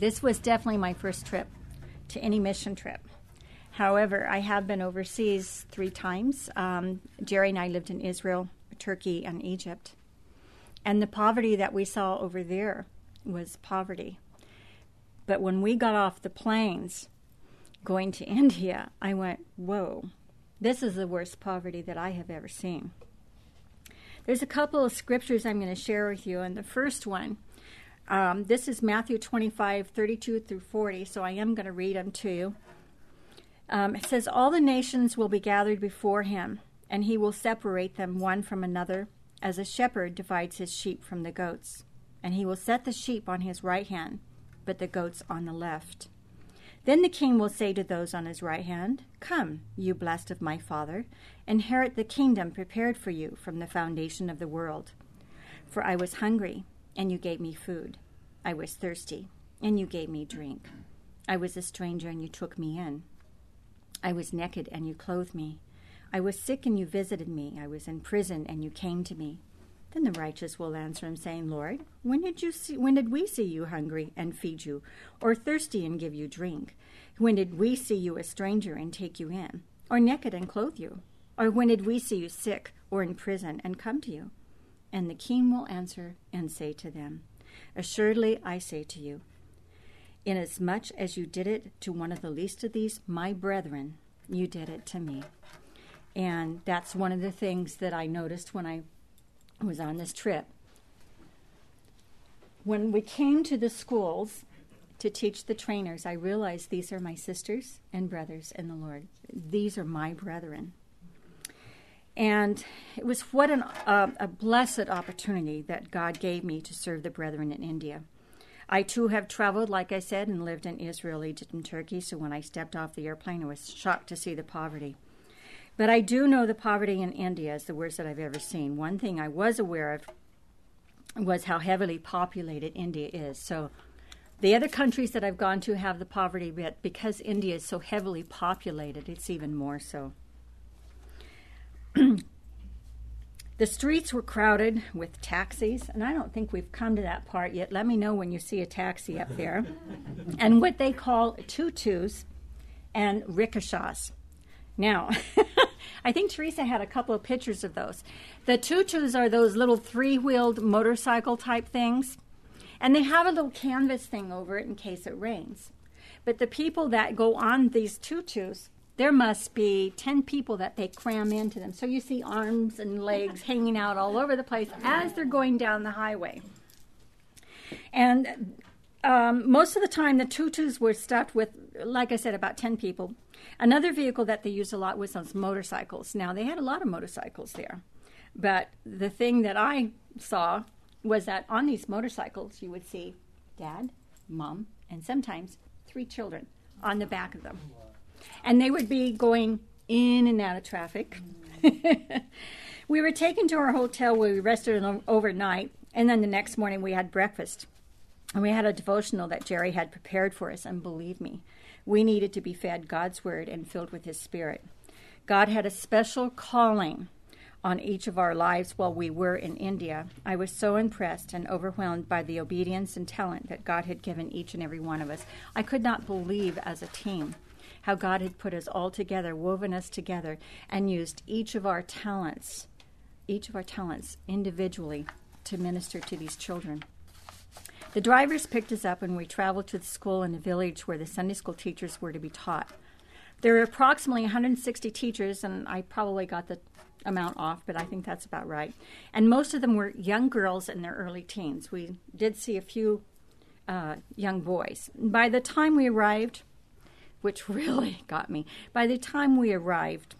This was definitely my first trip to any mission trip. However, I have been overseas 3 times. Jerry and I lived in Israel, Turkey, and Egypt. And the poverty that we saw over there was poverty. But when we got off the planes going to India, I went, whoa, this is the worst poverty that I have ever seen. There's a couple of scriptures I'm going to share with you. And the first one, this is Matthew 25:32 through 40, so I am going to read them to you. It says, all the nations will be gathered before him, and he will separate them one from another, as a shepherd divides his sheep from the goats. And he will set the sheep on his right hand, but the goats on the left. Then the king will say to those on his right hand, come, you blessed of my Father, inherit the kingdom prepared for you from the foundation of the world. For I was hungry, and you gave me food. I was thirsty, and you gave me drink. I was a stranger, and you took me in. I was naked, and you clothed me. I was sick, and you visited me. I was in prison, and you came to me. Then the righteous will answer him, saying, Lord, when did we see you hungry and feed you, or thirsty and give you drink? When did we see you a stranger and take you in, or naked and clothe you? Or when did we see you sick or in prison and come to you? And the king will answer and say to them, assuredly I say to you, inasmuch as you did it to one of the least of these, my brethren, you did it to me. And that's one of the things that I noticed when I was on this trip. When we came to the schools to teach the trainers, I realized these are my sisters and brothers in the Lord. These are my brethren. And it was what a blessed opportunity that God gave me to serve the brethren in India. I, too, have traveled, like I said, and lived in Israel, Egypt, and Turkey, so when I stepped off the airplane, I was shocked to see the poverty. But I do know the poverty in India is the worst that I've ever seen. One thing I was aware of was how heavily populated India is. So the other countries that I've gone to have the poverty, but because India is so heavily populated, it's even more so. The streets were crowded with taxis, and I don't think we've come to that part yet. Let me know when you see a taxi up there. And what they call tutus and rickshaws. Now, I think Teresa had a couple of pictures of those. The tutus are those little 3-wheeled motorcycle type things, and they have a little canvas thing over it in case it rains. But the people that go on these tutus, there must be 10 people that they cram into them. So you see arms and legs hanging out all over the place as they're going down the highway. And most of the time, the tutus were stuffed with, like I said, about 10 people. Another vehicle that they used a lot was those motorcycles. Now, they had a lot of motorcycles there. But the thing that I saw was that on these motorcycles, you would see Dad, Mom, and sometimes 3 children on the back of them. And they would be going in and out of traffic. We were taken to our hotel where we rested overnight, and then the next morning we had breakfast. And we had a devotional that Jerry had prepared for us, and believe me, we needed to be fed God's word and filled with his spirit. God had a special calling on each of our lives while we were in India. I was so impressed and overwhelmed by the obedience and talent that God had given each and every one of us. I could not believe as a team how God had put us all together, woven us together, and used each of our talents individually to minister to these children. The drivers picked us up and we traveled to the school in the village where the Sunday school teachers were to be taught. There were approximately 160 teachers, and I probably got the amount off, but I think that's about right. And most of them were young girls in their early teens. We did see a few young boys. By the time we arrived, which really got me, by the time we arrived,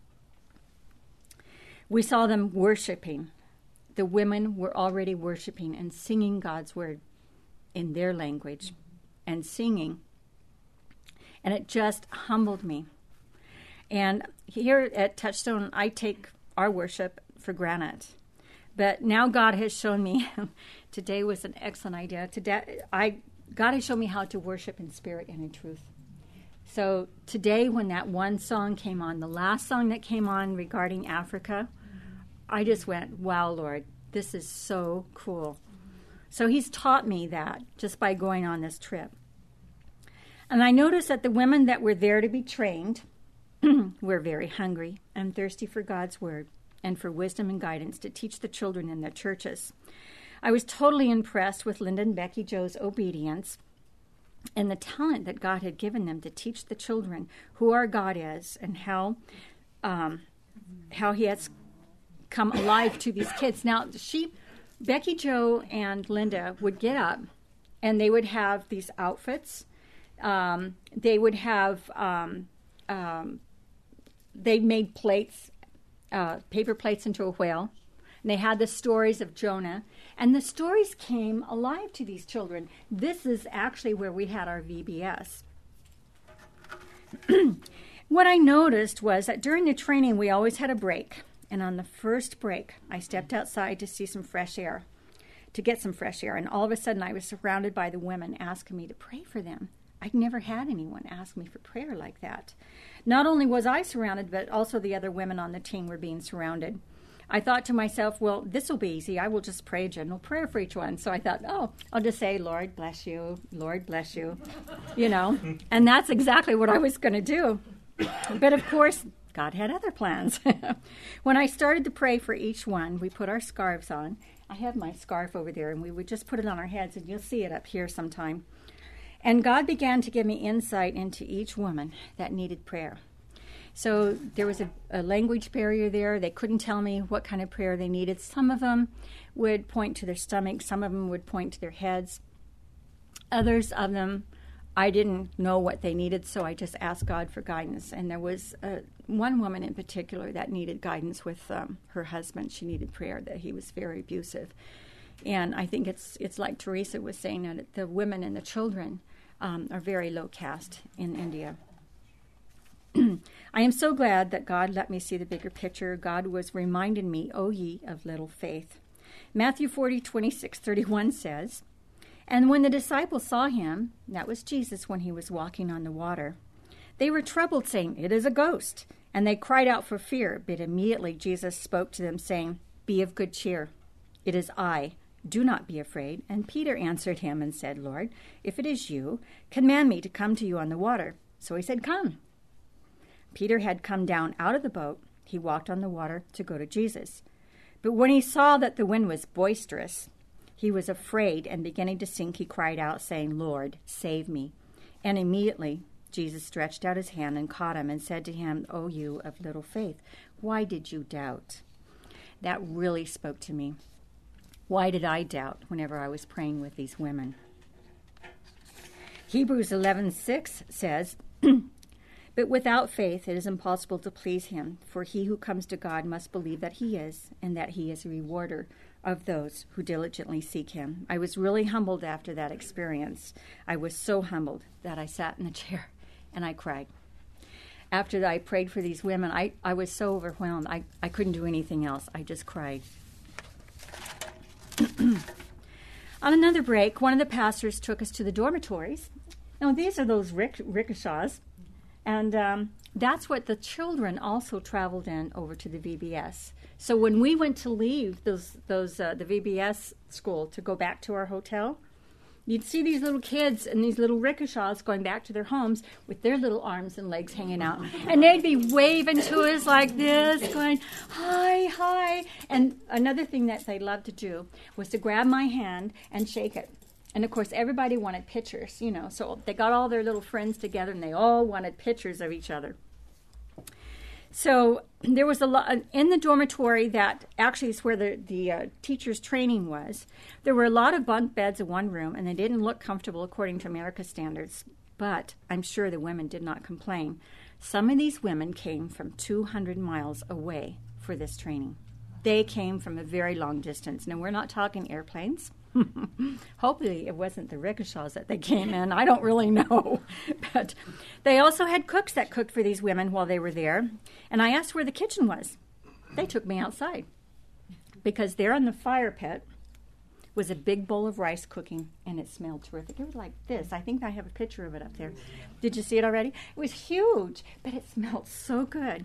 we saw them worshiping. The women were already worshiping and singing God's word in their language and singing. And it just humbled me. And here at Touchstone, I take our worship for granted. But now God has shown me, today was an excellent idea. God has shown me how to worship in spirit and in truth. So today when that one song came on, the last song that came on regarding Africa, I just went, wow, Lord, this is so cool. So he's taught me that just by going on this trip. And I noticed that the women that were there to be trained were very hungry and thirsty for God's word and for wisdom and guidance to teach the children in their churches. I was totally impressed with Linda and Becky Joe's obedience and the talent that God had given them to teach the children who our God is and how he has come alive to these kids. Now, Becky Joe and Linda would get up and they would have these outfits. They would have, they made plates, paper plates into a whale. And they had the stories of Jonah. And the stories came alive to these children. This is actually where we had our VBS. What I noticed was that during the training, we always had a break. And on the first break, I stepped outside to see some fresh air, to get some fresh air. And all of a sudden, I was surrounded by the women asking me to pray for them. I'd never had anyone ask me for prayer like that. Not only was I surrounded, but also the other women on the team were being surrounded. I thought to myself, well, this will be easy. I will just pray a general prayer for each one. So I thought, I'll just say, Lord bless you, Lord bless you, And that's exactly what I was going to do. But of course, God had other plans. When I started to pray for each one, we put our scarves on. I have my scarf over there, and we would just put it on our heads, and you'll see it up here sometime. And God began to give me insight into each woman that needed prayer. So there was a language barrier there. They couldn't tell me what kind of prayer they needed. Some of them would point to their stomach. Some of them would point to their heads. Others of them, I didn't know what they needed, so I just asked God for guidance. And there was one woman in particular that needed guidance with her husband. She needed prayer, that he was very abusive. And I think it's like Teresa was saying, that the women and the children are very low caste in India. I am so glad that God let me see the bigger picture. God was reminding me, O ye of little faith. Matthew 40:26-31 says, And when the disciples saw him, that was Jesus when he was walking on the water, they were troubled, saying, It is a ghost. And they cried out for fear. But immediately Jesus spoke to them, saying, Be of good cheer. It is I. Do not be afraid. And Peter answered him and said, Lord, if it is you, command me to come to you on the water. So he said, Come. Peter had come down out of the boat. He walked on the water to go to Jesus. But when he saw that the wind was boisterous, he was afraid, and beginning to sink, he cried out, saying, Lord, save me. And immediately Jesus stretched out his hand and caught him and said to him, O you of little faith, why did you doubt? That really spoke to me. Why did I doubt whenever I was praying with these women? Hebrews 11:6 says, But without faith it is impossible to please him, for he who comes to God must believe that he is, and that he is a rewarder of those who diligently seek him. I was really humbled after that experience. I was so humbled that I sat in the chair and I cried. After I prayed for these women, I was so overwhelmed. I couldn't do anything else. I just cried. On another break, one of the pastors took us to the dormitories. Now, these are those rickshaws. And that's what the children also traveled in over to the VBS. So when we went to leave the VBS school to go back to our hotel, you'd see these little kids and these little rickshaws going back to their homes with their little arms and legs hanging out. And they'd be waving to us like this, going, hi, hi. And another thing that they loved to do was to grab my hand and shake it. And, of course, everybody wanted pictures, So they got all their little friends together, and they all wanted pictures of each other. So there was a lot in the dormitory that actually is where the teacher's training was. There were a lot of bunk beds in one room, and they didn't look comfortable according to America's standards. But I'm sure the women did not complain. Some of these women came from 200 miles away for this training. They came from a very long distance. Now, we're not talking airplanes. Hopefully it wasn't the rickshaws that they came in. I don't really know. But they also had cooks that cooked for these women while they were there. And I asked where the kitchen was. They took me outside because there in the fire pit was a big bowl of rice cooking, and it smelled terrific. It was like this. I think I have a picture of it up there. Did you see it already? It was huge, but it smelled so good.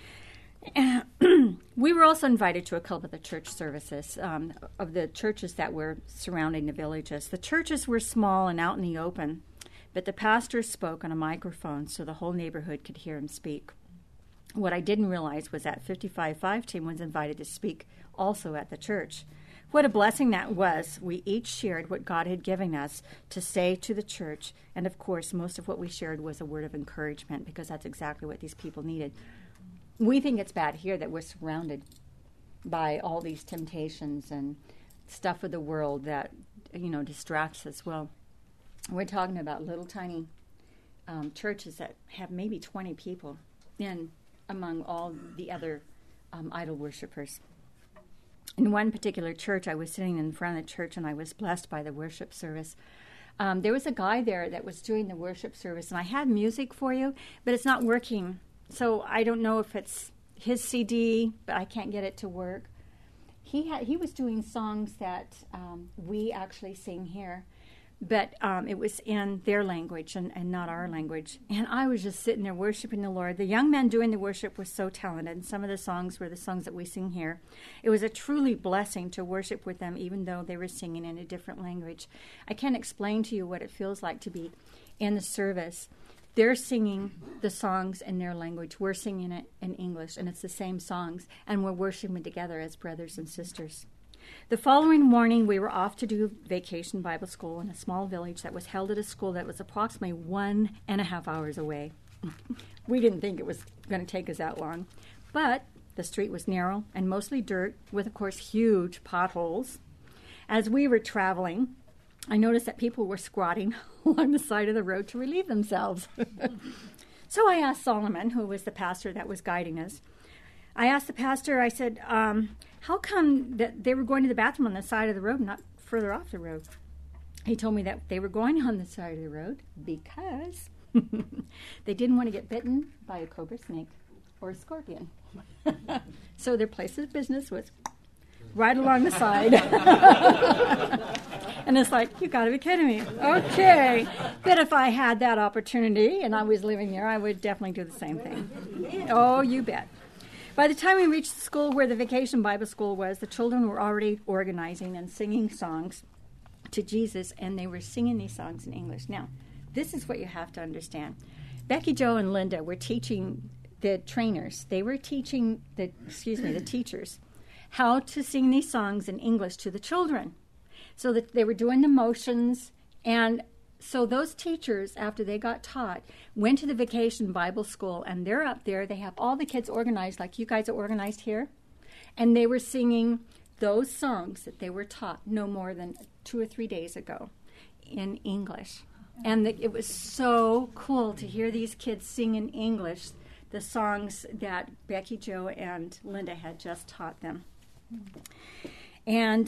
We were also invited to a couple of the church services of the churches that were surrounding the villages. The churches were small and out in the open, but the pastor spoke on a microphone so the whole neighborhood could hear him speak. What I didn't realize was that 55.5 team was invited to speak also at the church. What a blessing that was. We each shared what God had given us to say to the church. And, of course, most of what we shared was a word of encouragement, because that's exactly what these people needed. We think it's bad here that we're surrounded by all these temptations and stuff of the world that, distracts us. Well, we're talking about little tiny churches that have maybe 20 people in among all the other idol worshipers. In one particular church, I was sitting in front of the church, and I was blessed by the worship service. There was a guy there that was doing the worship service, and I had music for you, but it's not working. So I don't know if it's his CD, but I can't get it to work. He was doing songs that we actually sing here, but it was in their language and not our language. And I was just sitting there worshiping the Lord. The young men doing the worship were so talented, and some of the songs were the songs that we sing here. It was a truly blessing to worship with them, even though they were singing in a different language. I can't explain to you what it feels like to be in the service. They're singing the songs in their language. We're singing it in English, and it's the same songs, and we're worshiping together as brothers and sisters. The following morning, we were off to do vacation Bible school in a small village that was held at a school that was approximately 1.5 hours away. We didn't think it was going to take us that long, but the street was narrow and mostly dirt with, of course, huge potholes. As we were traveling, I noticed that people were squatting along the side of the road to relieve themselves. So I asked Solomon, who was the pastor that was guiding us, I said, how come that they were going to the bathroom on the side of the road, not further off the road? He told me that they were going on the side of the road because they didn't want to get bitten by a cobra snake or a scorpion. So their place of business was right along the side. And it's like, you got to be kidding me. Okay. But if I had that opportunity and I was living there, I would definitely do the same thing. Oh, you bet. By the time we reached the school where the vacation Bible school was, the children were already organizing and singing songs to Jesus, and they were singing these songs in English. Now, this is what you have to understand. Becky, Joe, and Linda were teaching the trainers. They were teaching the teachers how to sing these songs in English to the children. So that they were doing the motions, and so those teachers, after they got taught, went to the vacation Bible school, and they're up there. They have all the kids organized like you guys are organized here, and they were singing those songs that they were taught no more than 2 or 3 days ago in English. And it was so cool to hear these kids sing in English the songs that Becky, Joe, and Linda had just taught them. And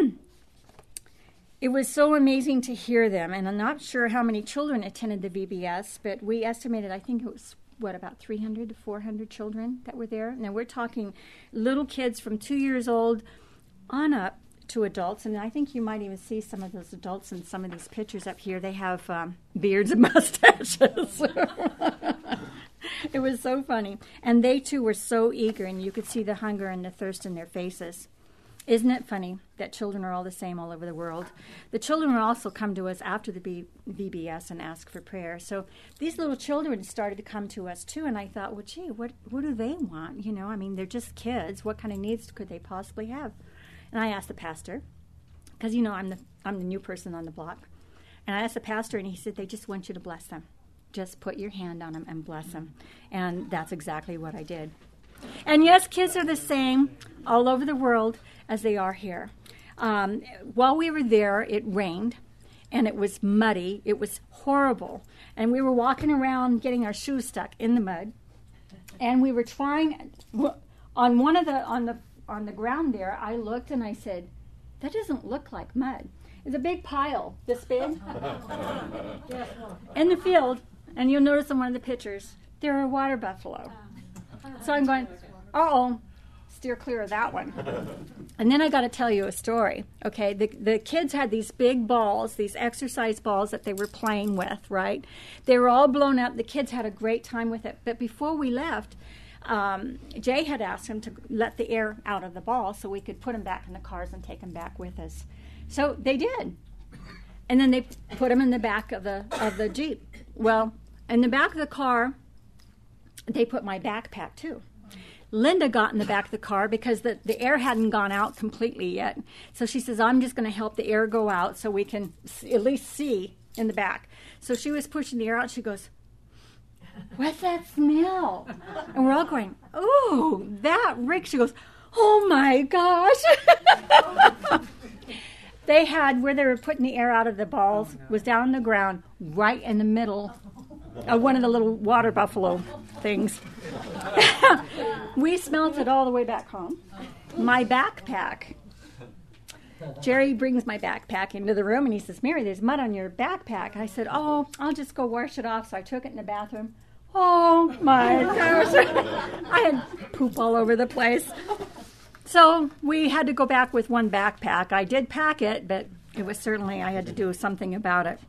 it was so amazing to hear them, and I'm not sure how many children attended the VBS, but we estimated, I think it was, about 300 to 400 children that were there. Now, we're talking little kids from 2 years old on up to adults, and I think you might even see some of those adults in some of these pictures up here. They have beards and mustaches. It was so funny. And they, too, were so eager, and you could see the hunger and the thirst in their faces. Isn't it funny that children are all the same all over the world? The children would also come to us after the VBS and ask for prayer. So these little children started to come to us, too, and I thought, well, gee, what do they want? They're just kids. What kind of needs could they possibly have? And I asked the pastor, because, I'm the new person on the block. And I asked the pastor, and he said, they just want you to bless them. Just put your hand on them and bless them. And that's exactly what I did. And yes, kids are the same all over the world as they are here. While we were there, it rained, and it was muddy. It was horrible. And we were walking around getting our shoes stuck in the mud. And we were trying, on the ground there, I looked and I said, that doesn't look like mud. It's a big pile, this big, in the field. And you'll notice in one of the pictures, there are water buffalo. So I'm going, steer clear of that one. And then I got to tell you a story, okay? The kids had these big balls, these exercise balls that they were playing with, right? They were all blown up. The kids had a great time with it. But before we left, Jay had asked him to let the air out of the ball so we could put them back in the cars and take them back with us. So they did. And then they put them in the back of the Jeep. Well, in the back of the car, they put my backpack too. Linda got in the back of the car because the air hadn't gone out completely yet. So she says, I'm just going to help the air go out so we can at least see in the back. So she was pushing the air out. She goes, what's that smell? And we're all going, ooh, that reek. She goes, oh my gosh. They had, where they were putting the air out of the balls, was down on the ground right in the middle of one of the little water buffalo things. We smelled it all the way back home. My backpack. Jerry brings my backpack into the room and he says, Mary, there's mud on your backpack. I said, oh, I'll just go wash it off. So I took it in the bathroom. Oh my gosh. I had poop all over the place. So we had to go back with one backpack. I did pack it, but it was certainly, I had to do something about it.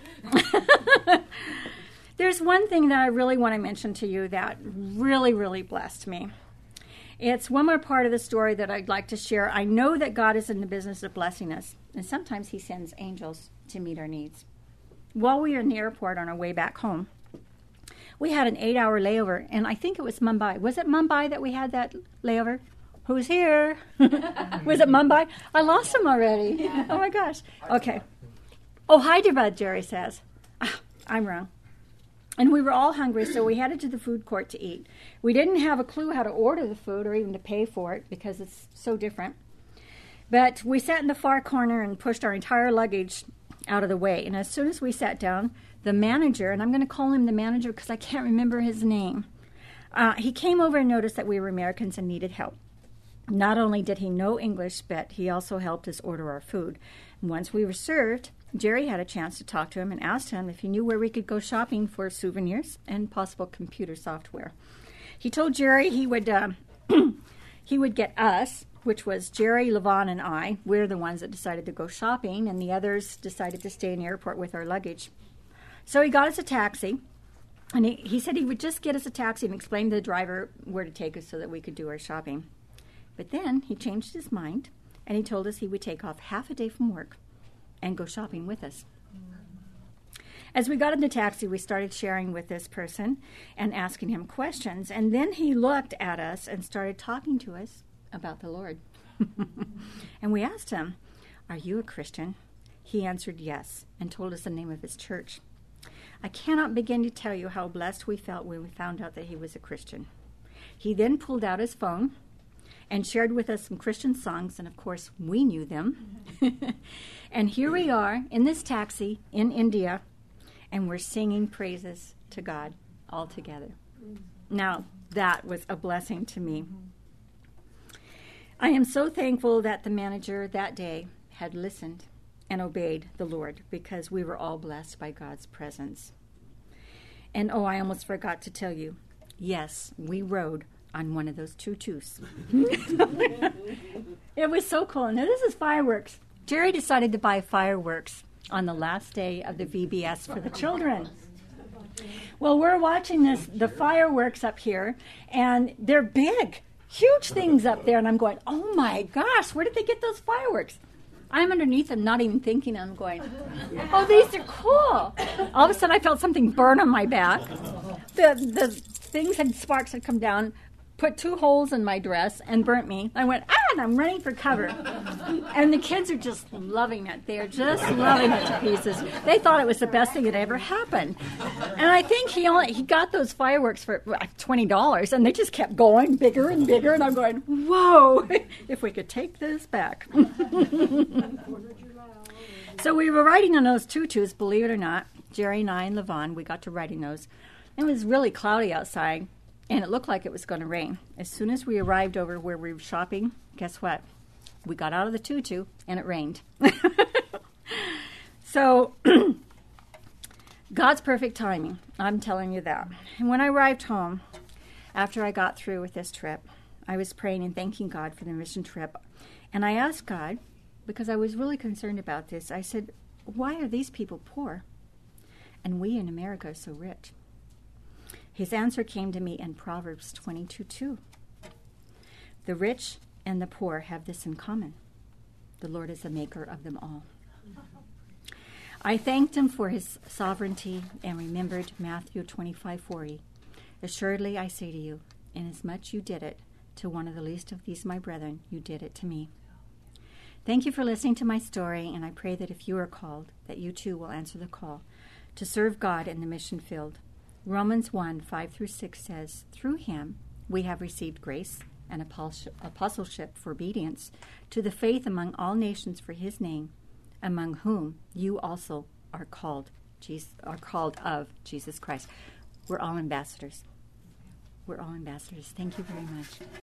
There's one thing that I really want to mention to you that really, really blessed me. It's one more part of the story that I'd like to share. I know that God is in the business of blessing us, and sometimes he sends angels to meet our needs. While we were in the airport on our way back home, we had an 8-hour layover, and I think it was Mumbai. Was it Mumbai that we had that layover? Who's here? Was it Mumbai? I lost him already. Oh, my gosh. Okay. Oh, Hyderabad, Jerry says. I'm wrong. And we were all hungry, so we headed to the food court to eat. We didn't have a clue how to order the food or even to pay for it because it's so different. But we sat in the far corner and pushed our entire luggage out of the way. And as soon as we sat down, the manager, and I'm going to call him the manager because I can't remember his name, he came over and noticed that we were Americans and needed help. Not only did he know English, but he also helped us order our food. And once we were served, Jerry had a chance to talk to him and asked him if he knew where we could go shopping for souvenirs and possible computer software. He told Jerry he would he would get us, which was Jerry, Levon, and I. We're the ones that decided to go shopping, and the others decided to stay in the airport with our luggage. So he got us a taxi, and he said he would just get us a taxi and explain to the driver where to take us so that we could do our shopping. But then he changed his mind, and he told us he would take off half a day from work and go shopping with us. As we got in the taxi, we started sharing with this person and asking him questions. And then he looked at us and started talking to us about the Lord. And we asked him, "Are you a Christian?" He answered yes and told us the name of his church. I cannot begin to tell you how blessed we felt when we found out that he was a Christian. He then pulled out his phone and shared with us some Christian songs, and of course we knew them. And here we are in this taxi in India, and we're singing praises to God all together. Now, that was a blessing to me. I am so thankful that the manager that day had listened and obeyed the Lord, because we were all blessed by God's presence. And oh, I almost forgot to tell you, yes, we rode on one of those tutus. It was so cool. Now, this is fireworks. Jerry decided to buy fireworks on the last day of the VBS for the children. Well, we're watching the fireworks up here, and they're big, huge things up there, and I'm going, oh my gosh, where did they get those fireworks? I'm underneath them, not even thinking. I'm going, oh, these are cool. All of a sudden, I felt something burn on my back. The things had, sparks had come down, put 2 holes in my dress and burnt me. I went, and I'm running for cover. And the kids are just loving it. They are just loving it to pieces. They thought it was the best thing that ever happened. And I think he got those fireworks for $20, and they just kept going bigger and bigger. And I'm going, whoa, if we could take this back. So we were riding on those tutus, believe it or not. Jerry and I and Levon, we got to riding those. It was really cloudy outside, and it looked like it was going to rain. As soon as we arrived over where we were shopping, guess what? We got out of the tutu, and it rained. So, God's perfect timing, I'm telling you that. And when I arrived home, after I got through with this trip, I was praying and thanking God for the mission trip. And I asked God, because I was really concerned about this, I said, why are these people poor? And we in America are so rich. His answer came to me in Proverbs 22:2. The rich and the poor have this in common. The Lord is the maker of them all. I thanked him for his sovereignty and remembered Matthew 25:40. Assuredly I say to you, inasmuch you did it to one of the least of these my brethren, you did it to me. Thank you for listening to my story, and I pray that if you are called, that you too will answer the call to serve God in the mission field. Romans 1:5-6 says, through him we have received grace and apostleship for obedience to the faith among all nations for his name, among whom you also are called of Jesus Christ. We're all ambassadors. We're all ambassadors. Thank you very much.